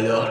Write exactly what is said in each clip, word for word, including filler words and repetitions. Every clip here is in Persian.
پایدار.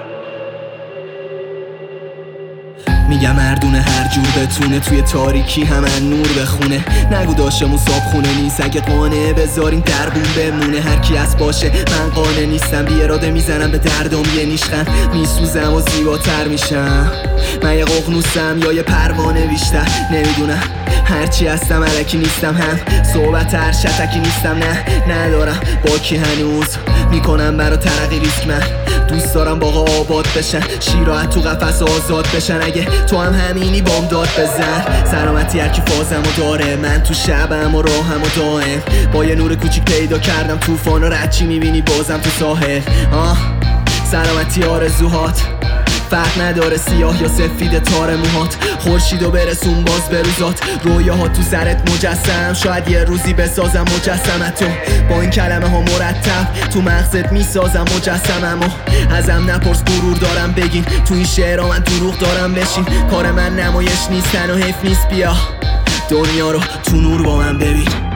میگم مردونه هر جور بتونه توی تاریکی همن نور بخونه. نگو داشتمون صاب خونه نیست، اگه قانه بذارین دربون بمونه. هر کی از باشه من قانه نیستم، بی اراده میزنم به دردم یه نیشخن. میسوزم و زیباتر میشم، من یه ققنوسم یا یه پروانه بیشتر نمیدونم. هرچی هستم الکی نیستم، هم صحبت هر شتکی نیستم. نه ندارم با کی هنوز میکنم برا ترقی ریسک. من دوست دارم باقا آباد بشن، شیراحت تو قفس آزاد بشن. اگه تو هم همینی بام داد بزن، سلامتی هرکی فازمو داره. من تو شبم و راهم و دائم با یه نور کوچیک پیدا کردم طوفان و رچی میبینی بازم تو ساحل. آه سلامتی آرزوهات فرق نداره سیاه یا سفید تار موهات. خورشیدو برسون باز به روزات، رویاها تو سرت مجسم. شاید یه روزی بسازم مجسمتو، با این کلمه ها مرتب تو مغزت میسازم مجسممو. ازم نپرس غرور دارم بگین، تو این شعرها من دروغ دارم بشین. کار من نمایش نیستن و حیف نیست، بیا دنیا رو تو نور با من ببین.